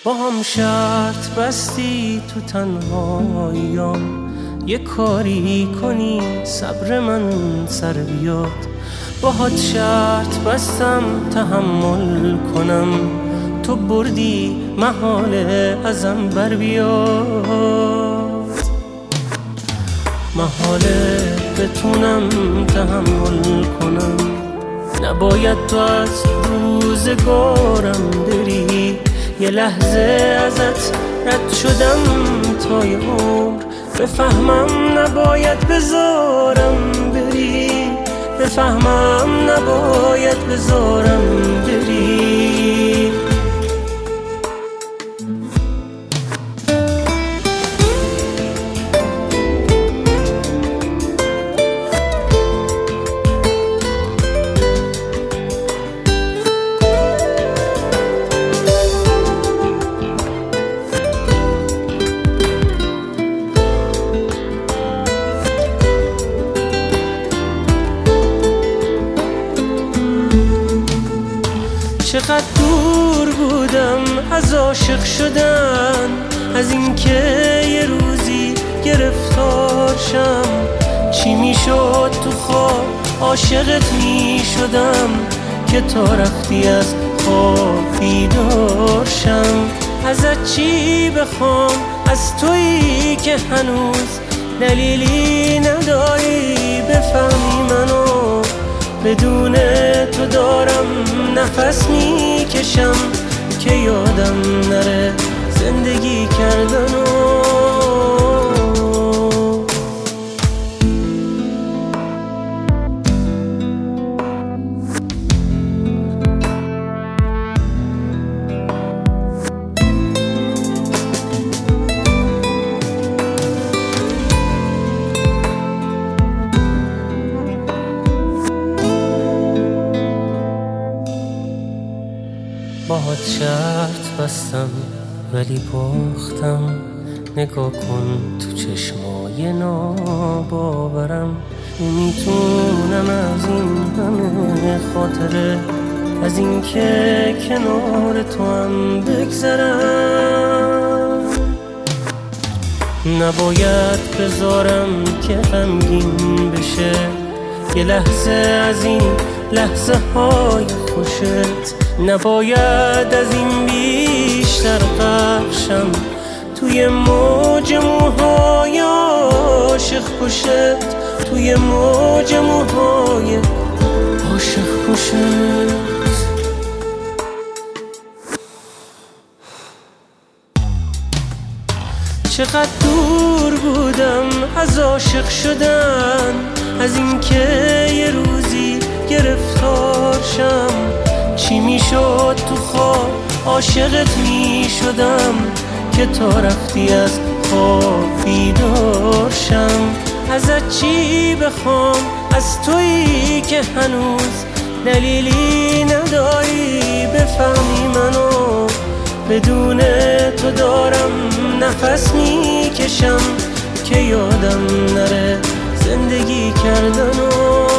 با هم شرط بستی تو تنهاییام یه کاری کنی صبر من سر بیاد. باهات شرط بستم تحمل کنم، تو بردی محاله ازم بر بیاد. محاله بتونم تحمل کنم، نباید تو از روزگارم بری. یه لحظه ازت رد شدم تا یه عمر بفهمم نباید بذارم بری. بفهمم نباید بذارم بری. چقدر دور بودم از عاشق شدن، از اینکه یه روزی گرفتار شم. چی میشد تو خواب عاشقت میشدم که تا رفتی از خواب بیدار شم. ازت چی بخوام از تویی که هنوز دلیلی نداری بفهمی منو. بدون تو دارم نفس میکشم که یادم نره زندگی کردنو. باهات شرط بستم ولی باختم. نگاه کن تو چشمای ناباورم. نمیتونم از این همه خاطره، از این که کنار تو هم بگذرم. نباید بذارم که غمگین بشه یه لحظه از این لحظه های خوشت. نباید از این بیشتر غرقشم توی موج موهای عاشق کشت. توی موج موهای عاشق کشت. چقدر دور بودم از عاشق شدن، از اینکه یه روزی گرفتار شم. چی میشد تو خواب عاشقت میشدم که تا رفتی از خواب بیدار شم. ازت چی بخوام از تویی که هنوز دلیلی نداری بفهمی منو. بدون تو دارم نفس میکشم که یادم نره زندگی کردنو.